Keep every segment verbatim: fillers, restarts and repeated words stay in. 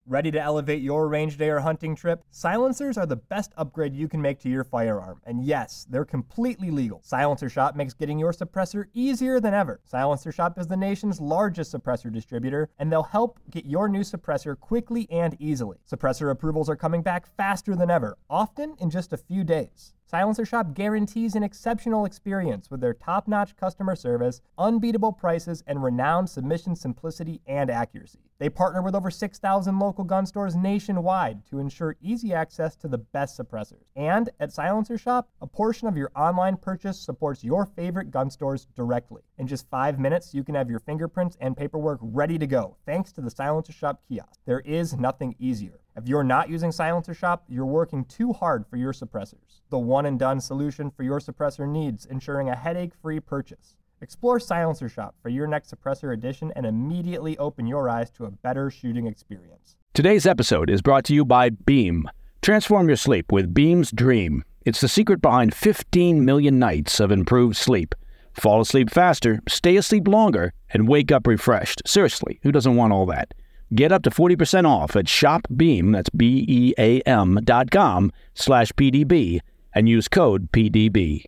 Ready to elevate your range day or hunting trip? Silencers are the best upgrade you can make to your firearm. And yes, they're completely legal. Silencer Shop makes getting your suppressor easier than ever. Silencer Shop is the nation's largest suppressor distributor, and they'll help get your new suppressor quickly and easily. Suppressor approvals are coming back faster than ever, often in just a few days. Silencer Shop guarantees an exceptional experience with their top-notch customer service, unbeatable prices, and renowned submission simplicity and accuracy. They partner with over six thousand local gun stores nationwide to ensure easy access to the best suppressors. And at Silencer Shop, a portion of your online purchase supports your favorite gun stores directly. In just five minutes, you can have your fingerprints and paperwork ready to go, thanks to the Silencer Shop kiosk. There is nothing easier. If you're not using Silencer Shop, you're working too hard for your suppressors. The one-and-done solution for your suppressor needs, ensuring a headache-free purchase. Explore Silencer Shop for your next suppressor edition and immediately open your eyes to a better shooting experience. Today's episode is brought to you by Beam. Transform your sleep with Beam's Dream. It's the secret behind fifteen million nights of improved sleep. Fall asleep faster, stay asleep longer, and wake up refreshed. Seriously, who doesn't want all that? Get up to forty percent off at shopbeam, that's B E A M dot com, slash P D B, and use code P D B.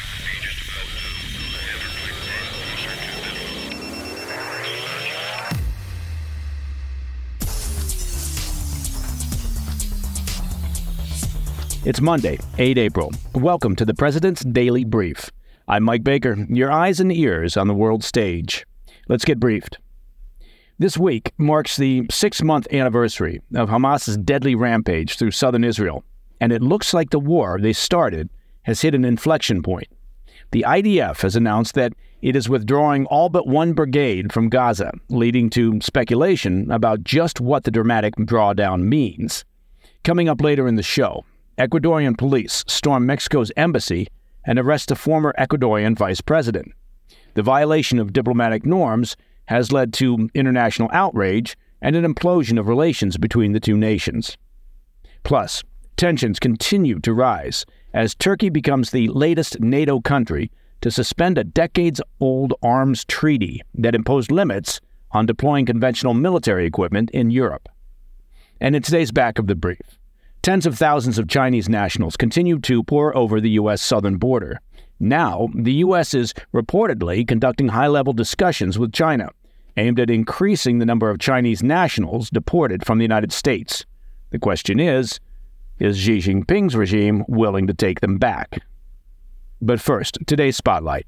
It's Monday, the eighth of April. Welcome to the President's Daily Brief. I'm Mike Baker, your eyes and ears on the world stage. Let's get briefed. This week marks the six-month anniversary of Hamas's deadly rampage through southern Israel, and it looks like the war they started has hit an inflection point. The I D F has announced that it is withdrawing all but one brigade from Gaza, leading to speculation about just what the dramatic drawdown means. Coming up later in the show, Ecuadorian police storm Mexico's embassy and arrest a former Ecuadorian vice president. The violation of diplomatic norms has led to international outrage and an implosion of relations between the two nations. Plus, tensions continue to rise as Turkey becomes the latest NATO country to suspend a decades-old arms treaty that imposed limits on deploying conventional military equipment in Europe. And in today's back of the brief, tens of thousands of Chinese nationals continue to pour over the U S southern border. Now, the U S is reportedly conducting high-level discussions with China, aimed at increasing the number of Chinese nationals deported from the United States. The question is, is Xi Jinping's regime willing to take them back? But first, today's spotlight.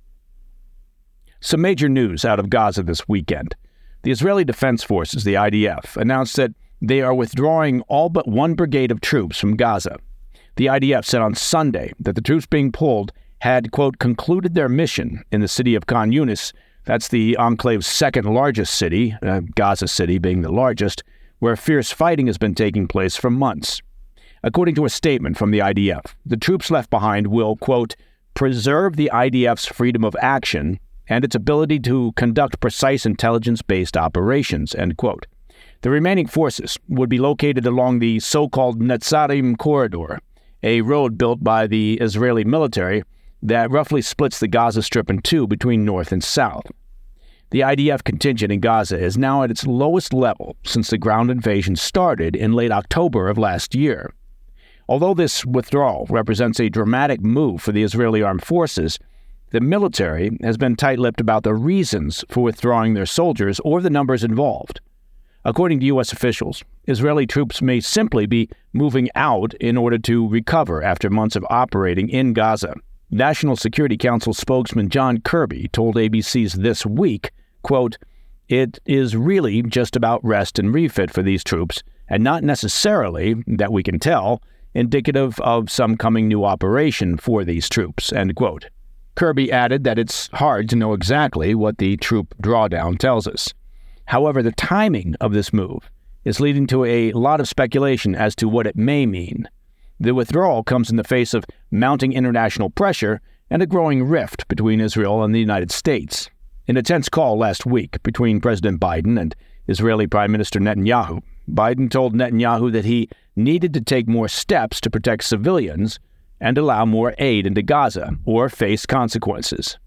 Some major news out of Gaza this weekend. The Israeli Defense Forces, the I D F, announced that they are withdrawing all but one brigade of troops from Gaza. The I D F said on Sunday that the troops being pulled had, quote, concluded their mission in the city of Khan Yunis. That's the enclave's second largest city, uh, Gaza City being the largest, where fierce fighting has been taking place for months. According to a statement from the I D F, the troops left behind will, quote, preserve the I D F's freedom of action and its ability to conduct precise intelligence-based operations, end quote. The remaining forces would be located along the so-called Netzarim Corridor, a road built by the Israeli military that roughly splits the Gaza Strip in two between north and south. The I D F contingent in Gaza is now at its lowest level since the ground invasion started in late October of last year. Although this withdrawal represents a dramatic move for the Israeli armed forces, the military has been tight-lipped about the reasons for withdrawing their soldiers or the numbers involved. According to U S officials, Israeli troops may simply be moving out in order to recover after months of operating in Gaza. National Security Council spokesman John Kirby told A B C's This Week, quote, it is really just about rest and refit for these troops, and not necessarily, that we can tell, indicative of some coming new operation for these troops, end quote. Kirby added that it's hard to know exactly what the troop drawdown tells us. However, the timing of this move is leading to a lot of speculation as to what it may mean. The withdrawal comes in the face of mounting international pressure and a growing rift between Israel and the United States. In a tense call last week between President Biden and Israeli Prime Minister Netanyahu, Biden told Netanyahu that he needed to take more steps to protect civilians and allow more aid into Gaza or face consequences.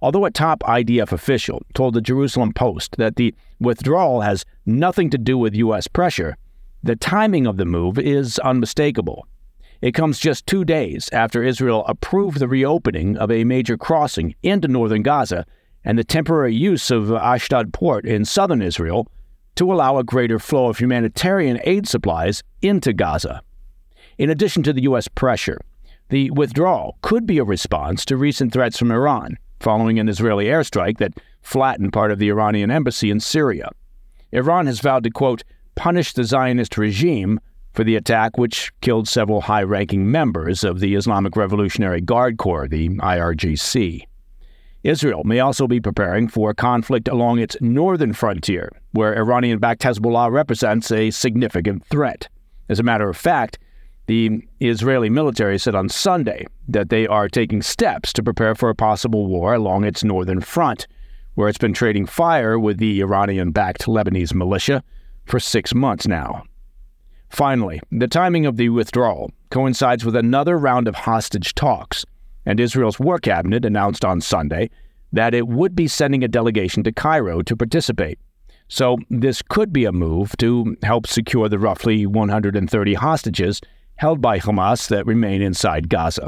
Although a top I D F official told the Jerusalem Post that the withdrawal has nothing to do with U S pressure, the timing of the move is unmistakable. It comes just two days after Israel approved the reopening of a major crossing into northern Gaza and the temporary use of Ashdod port in southern Israel to allow a greater flow of humanitarian aid supplies into Gaza. In addition to the U S pressure, the withdrawal could be a response to recent threats from Iran, following an Israeli airstrike that flattened part of the Iranian embassy in Syria. Iran has vowed to, quote, punish the Zionist regime for the attack, which killed several high-ranking members of the Islamic Revolutionary Guard Corps, the I R G C. Israel may also be preparing for conflict along its northern frontier, where Iranian-backed Hezbollah represents a significant threat. As a matter of fact, the Israeli military said on Sunday that they are taking steps to prepare for a possible war along its northern front, where it's been trading fire with the Iranian-backed Lebanese militia for six months now. Finally, the timing of the withdrawal coincides with another round of hostage talks, and Israel's war cabinet announced on Sunday that it would be sending a delegation to Cairo to participate. So this could be a move to help secure the roughly one hundred thirty hostages held by Hamas that remain inside Gaza.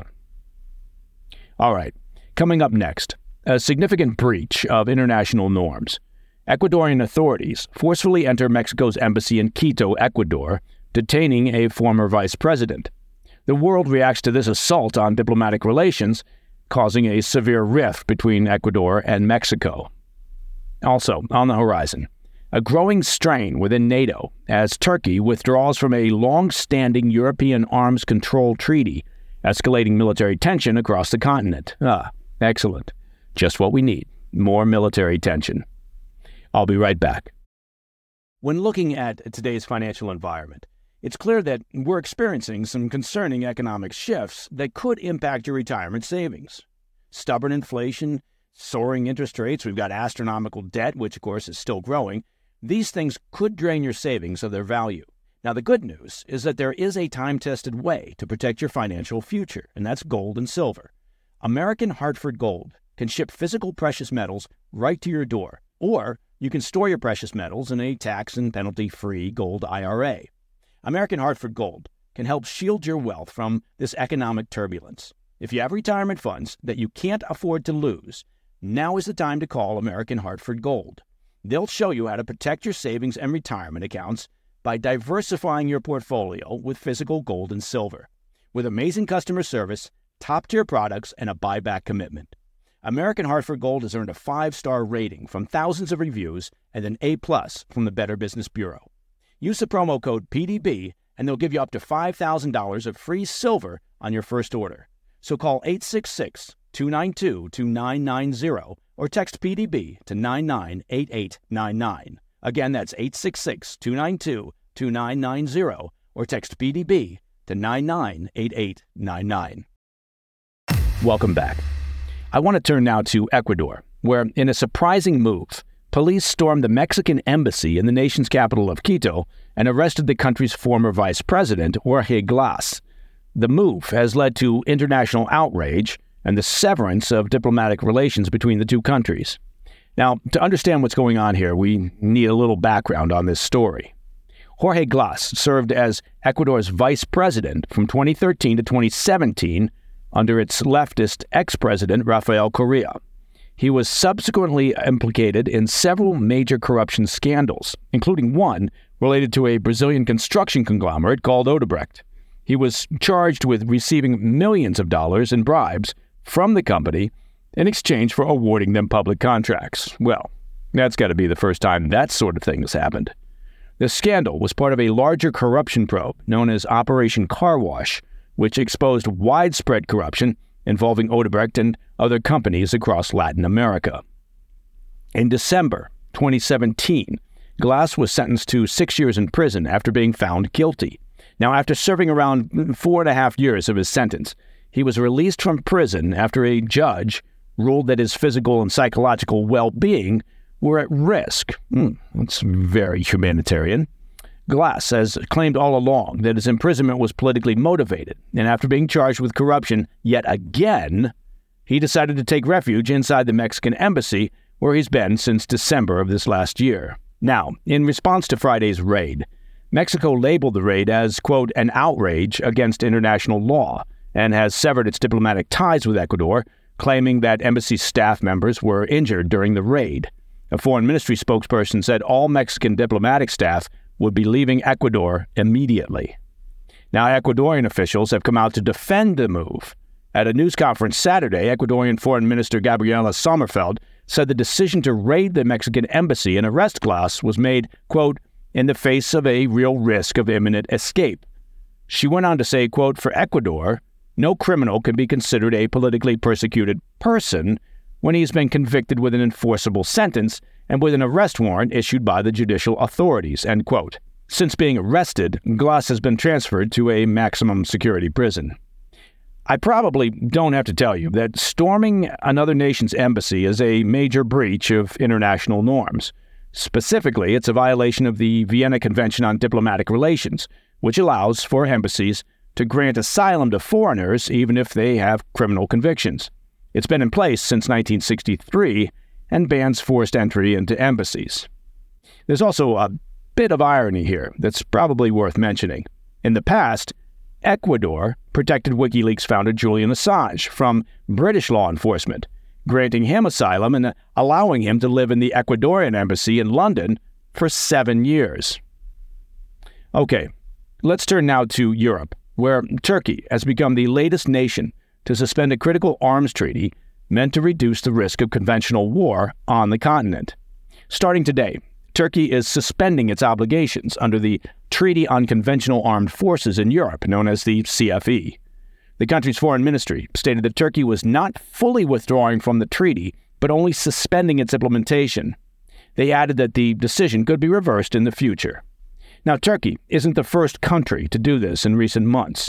All right, coming up next, a significant breach of international norms. Ecuadorian authorities forcefully enter Mexico's embassy in Quito, Ecuador, detaining a former vice president. The world reacts to this assault on diplomatic relations, causing a severe rift between Ecuador and Mexico. Also, on the horizon, a growing strain within NATO as Turkey withdraws from a long-standing European arms control treaty, escalating military tension across the continent. Ah, excellent. Just what we need. More military tension. I'll be right back. When looking at today's financial environment, it's clear that we're experiencing some concerning economic shifts that could impact your retirement savings. Stubborn inflation, soaring interest rates, we've got astronomical debt, which of course is still growing. These things could drain your savings of their value. Now, the good news is that there is a time-tested way to protect your financial future, and that's gold and silver. American Hartford Gold can ship physical precious metals right to your door, or you can store your precious metals in a tax and penalty-free gold I R A. American Hartford Gold can help shield your wealth from this economic turbulence. If you have retirement funds that you can't afford to lose, now is the time to call American Hartford Gold. They'll show you how to protect your savings and retirement accounts by diversifying your portfolio with physical gold and silver. With amazing customer service, top-tier products, and a buyback commitment. American Hartford Gold has earned a five-star rating from thousands of reviews and an A-plus from the Better Business Bureau. Use the promo code P D B, and they'll give you up to five thousand dollars of free silver on your first order. So call eight six six, two nine two, two nine nine zero or text P D B to nine nine eight eight nine nine. Again, that's eight six six, two nine two, two nine nine zero or text P D B to nine nine eight eight nine nine. Welcome back. I want to turn now to Ecuador, where, in a surprising move, police stormed the Mexican embassy in the nation's capital of Quito and arrested the country's former vice president, Jorge Glas. The move has led to international outrage and the severance of diplomatic relations between the two countries. Now, to understand what's going on here, we need a little background on this story. Jorge Glas served as Ecuador's vice president from twenty thirteen to twenty seventeen under its leftist ex-president, Rafael Correa. He was subsequently implicated in several major corruption scandals, including one related to a Brazilian construction conglomerate called Odebrecht. He was charged with receiving millions of dollars in bribes from the company in exchange for awarding them public contracts. Well, that's got to be the first time that sort of thing has happened. The scandal was part of a larger corruption probe known as Operation Car Wash, which exposed widespread corruption involving Odebrecht and other companies across Latin America. In December twenty seventeen, Glas was sentenced to six years in prison after being found guilty. Now, after serving around four and a half years of his sentence, he was released from prison after a judge ruled that his physical and psychological well-being were at risk. Mm, that's very humanitarian. Glas has claimed all along that his imprisonment was politically motivated, and after being charged with corruption yet again, he decided to take refuge inside the Mexican embassy, where he's been since December of this last year. Now, in response to Friday's raid, Mexico labeled the raid as, quote, an outrage against international law, and has severed its diplomatic ties with Ecuador, claiming that embassy staff members were injured during the raid. A foreign ministry spokesperson said all Mexican diplomatic staff would be leaving Ecuador immediately. Now, Ecuadorian officials have come out to defend the move. At a news conference Saturday, Ecuadorian Foreign Minister Gabriela Sommerfeld said the decision to raid the Mexican embassy and arrest Glas was made, quote, in the face of a real risk of imminent escape. She went on to say, quote, for Ecuador, no criminal can be considered a politically persecuted person when he's been convicted with an enforceable sentence and with an arrest warrant issued by the judicial authorities, end quote. Since being arrested, Glas has been transferred to a maximum security prison. I probably don't have to tell you that storming another nation's embassy is a major breach of international norms. Specifically, it's a violation of the Vienna Convention on Diplomatic Relations, which allows for embassies to grant asylum to foreigners even if they have criminal convictions. It's been in place since nineteen sixty-three and bans forced entry into embassies. There's also a bit of irony here that's probably worth mentioning. In the past, Ecuador protected WikiLeaks founder Julian Assange from British law enforcement, granting him asylum and allowing him to live in the Ecuadorian embassy in London for seven years. Okay, let's turn now to Europe, where Turkey has become the latest nation to suspend a critical arms treaty meant to reduce the risk of conventional war on the continent. Starting today, Turkey is suspending its obligations under the Treaty on Conventional Armed Forces in Europe, known as the C F E. The country's foreign ministry stated that Turkey was not fully withdrawing from the treaty, but only suspending its implementation. They added that the decision could be reversed in the future. Now, Turkey isn't the first country to do this in recent months.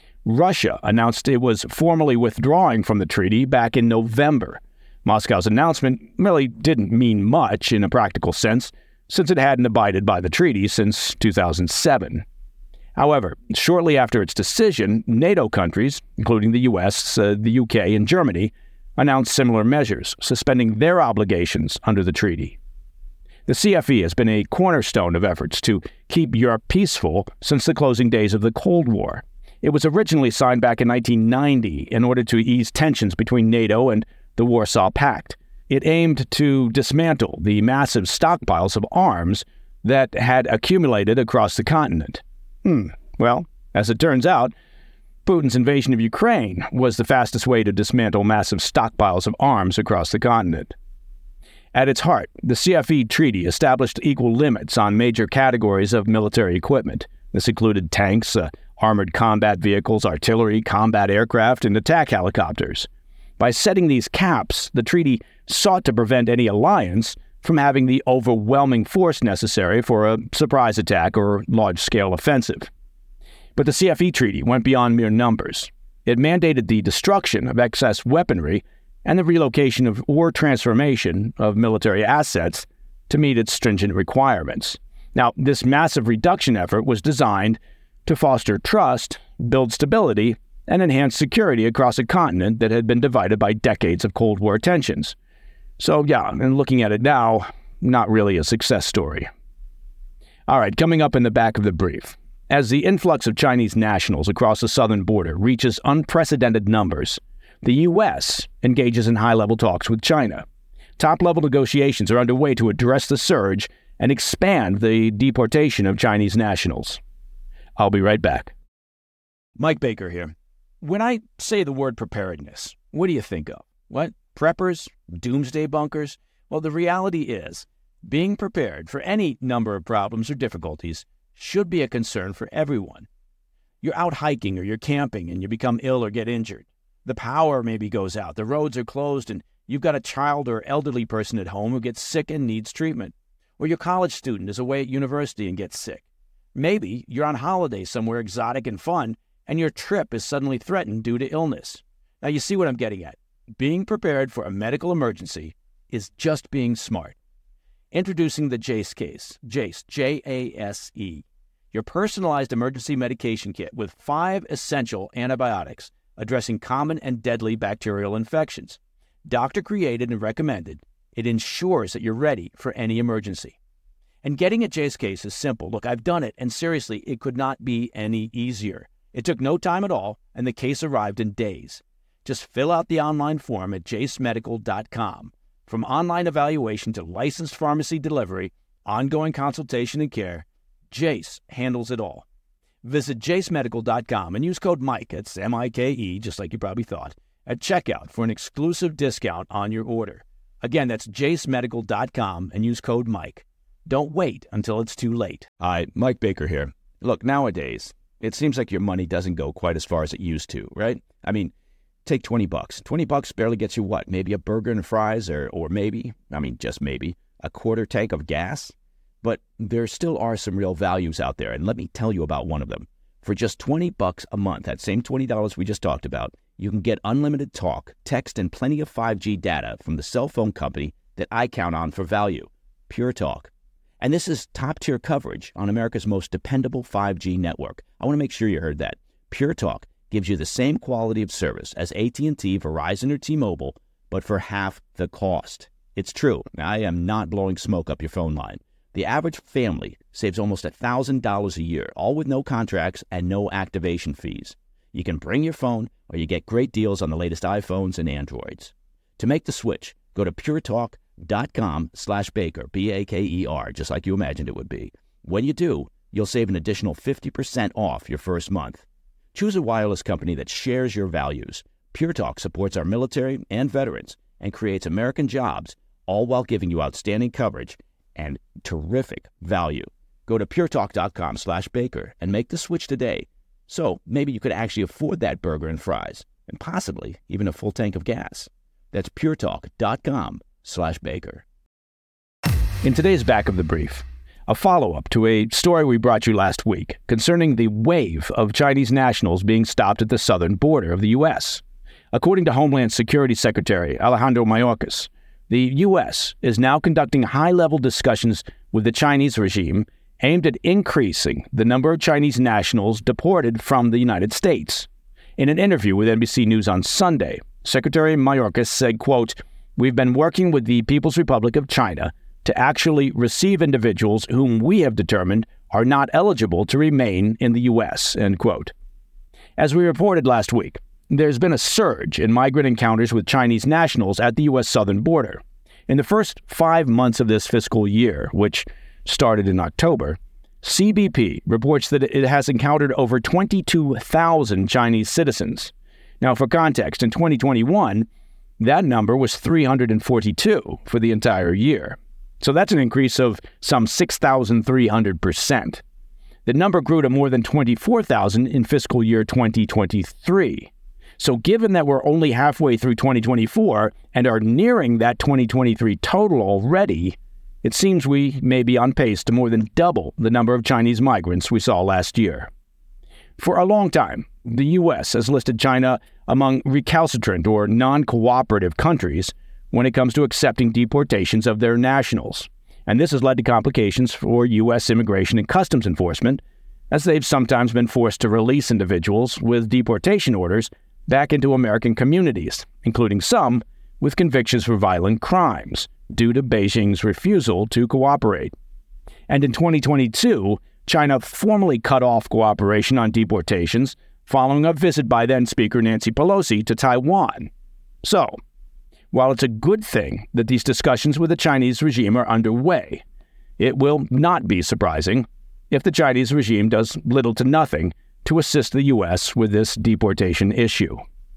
Russia announced it was formally withdrawing from the treaty back in November. Moscow's announcement really didn't mean much in a practical sense, since it hadn't abided by the treaty since two thousand seven. However, shortly after its decision, NATO countries, including the U S, uh, the U K, and Germany, announced similar measures, suspending their obligations under the treaty. The C F E has been a cornerstone of efforts to keep Europe peaceful since the closing days of the Cold War. It was originally signed back in nineteen ninety in order to ease tensions between NATO and the Warsaw Pact. It aimed to dismantle the massive stockpiles of arms that had accumulated across the continent. Hmm. Well, as it turns out, Putin's invasion of Ukraine was the fastest way to dismantle massive stockpiles of arms across the continent. At its heart, the C F E treaty established equal limits on major categories of military equipment. This included tanks, uh, armored combat vehicles, artillery, combat aircraft, and attack helicopters. By setting these caps, the treaty sought to prevent any alliance from having the overwhelming force necessary for a surprise attack or large-scale offensive. But the C F E treaty went beyond mere numbers. It mandated the destruction of excess weaponry and the relocation of or transformation of military assets to meet its stringent requirements. Now, this massive reduction effort was designed to foster trust, build stability, and enhance security across a continent that had been divided by decades of Cold War tensions. So yeah, and looking at it now, not really a success story. All right, coming up in the back of the brief. As the influx of Chinese nationals across the southern border reaches unprecedented numbers, the U S engages in high-level talks with China. Top-level negotiations are underway to address the surge and expand the deportation of Chinese nationals. I'll be right back. Mike Baker here. When I say the word preparedness, what do you think of? What? Preppers? Doomsday bunkers? Well, the reality is, being prepared for any number of problems or difficulties should be a concern for everyone. You're out hiking or you're camping and you become ill or get injured. The power maybe goes out, the roads are closed, and you've got a child or elderly person at home who gets sick and needs treatment. Or your college student is away at university and gets sick. Maybe you're on holiday somewhere exotic and fun, and your trip is suddenly threatened due to illness. Now, you see what I'm getting at. Being prepared for a medical emergency is just being smart. Introducing the Jase case, Jase, J A S E, your personalized emergency medication kit with five essential antibiotics addressing common and deadly bacterial infections. Doctor created and recommended. It ensures that you're ready for any emergency. And getting a Jase case is simple. Look, I've done it, and seriously, it could not be any easier. It took no time at all, and the case arrived in days. Just fill out the online form at jase medical dot com. From online evaluation to licensed pharmacy delivery, ongoing consultation and care, Jase handles it all. Visit jase medical dot com and use code Mike, it's M I K E, just like you probably thought, at checkout for an exclusive discount on your order. Again, that's jase medical dot com and use code Mike. Don't wait until it's too late. Hi, Mike Baker here. Look, nowadays, it seems like your money doesn't go quite as far as it used to, right? I mean, take twenty bucks. twenty bucks barely gets you what? Maybe a burger and fries or, or maybe, I mean, just maybe, a quarter tank of gas? But there still are some real values out there, and let me tell you about one of them. For just twenty bucks a month, that same twenty dollars we just talked about, you can get unlimited talk, text, and plenty of five G data from the cell phone company that I count on for value, Pure Talk. And this is top-tier coverage on America's most dependable five G network. I want to make sure you heard that. Pure Talk gives you the same quality of service as A T and T, Verizon, or T-Mobile, but for half the cost. It's true. I am not blowing smoke up your phone line. The average family saves almost one thousand dollars a year, all with no contracts and no activation fees. You can bring your phone, or you get great deals on the latest iPhones and Androids. To make the switch, go to puretalk.com slash Baker, B A K E R, just like you imagined it would be. When you do, you'll save an additional fifty percent off your first month. Choose a wireless company that shares your values. Pure Talk supports our military and veterans and creates American jobs, all while giving you outstanding coverage and terrific value. Go to puretalk.com slash Baker and make the switch today. So maybe you could actually afford that burger and fries and possibly even a full tank of gas. That's puretalk.com slash Baker. In today's Back of the Brief, a follow-up to a story we brought you last week concerning the wave of Chinese nationals being stopped at the southern border of the U S. According to Homeland Security Secretary Alejandro Mayorkas, the U S is now conducting high-level discussions with the Chinese regime aimed at increasing the number of Chinese nationals deported from the United States. In an interview with N B C News on Sunday, Secretary Mayorkas said, quote, "We've been working with the People's Republic of China to actually receive individuals whom we have determined are not eligible to remain in the U S," end quote. As we reported last week, there's been a surge in migrant encounters with Chinese nationals at the U S southern border. In the first five months of this fiscal year, which started in October, C B P reports that it has encountered over twenty-two thousand Chinese citizens. Now, for context, in twenty twenty-one, that number was three hundred forty-two for the entire year. So that's an increase of some six thousand three hundred percent. The number grew to more than twenty-four thousand in fiscal year twenty twenty-three. So given that we're only halfway through twenty twenty-four and are nearing that twenty twenty-three total already, it seems we may be on pace to more than double the number of Chinese migrants we saw last year. For a long time, the U S has listed China among recalcitrant or non-cooperative countries when it comes to accepting deportations of their nationals. And this has led to complications for U S Immigration and Customs Enforcement, as they've sometimes been forced to release individuals with deportation orders back into American communities, including some with convictions for violent crimes, due to Beijing's refusal to cooperate. And in twenty twenty-two, China formally cut off cooperation on deportations following a visit by then-Speaker Nancy Pelosi to Taiwan. So, while it's a good thing that these discussions with the Chinese regime are underway, it will not be surprising if the Chinese regime does little to nothing to assist the U S with this deportation issue.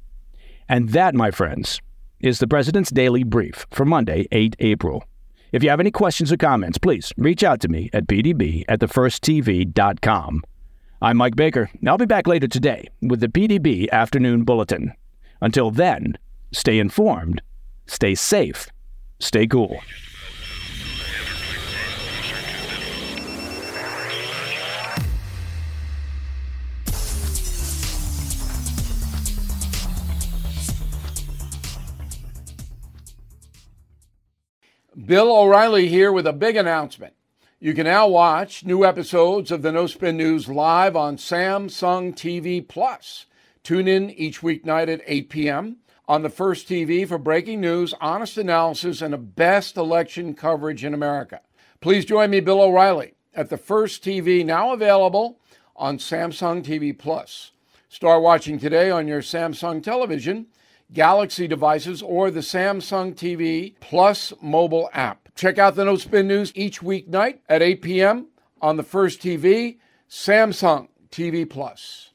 And that, my friends, is the President's Daily Brief for Monday, the eighth of April. If you have any questions or comments, please reach out to me at p d b at the first t v dot com. I'm Mike Baker, and I'll be back later today with the P D B Afternoon Bulletin. Until then, stay informed, stay safe, stay cool. Bill O'Reilly here with a big announcement. You can now watch new episodes of the No Spin News live on Samsung T V Plus. Tune in each weeknight at eight p.m. on the First T V for breaking news, honest analysis, and the best election coverage in America. Please join me, Bill O'Reilly, at the First T V, now available on Samsung T V Plus. Start watching today on your Samsung television, Galaxy devices, or the Samsung T V Plus mobile app. Check out the No Spin News each weeknight at eight p.m. on the First T V, Samsung T V Plus.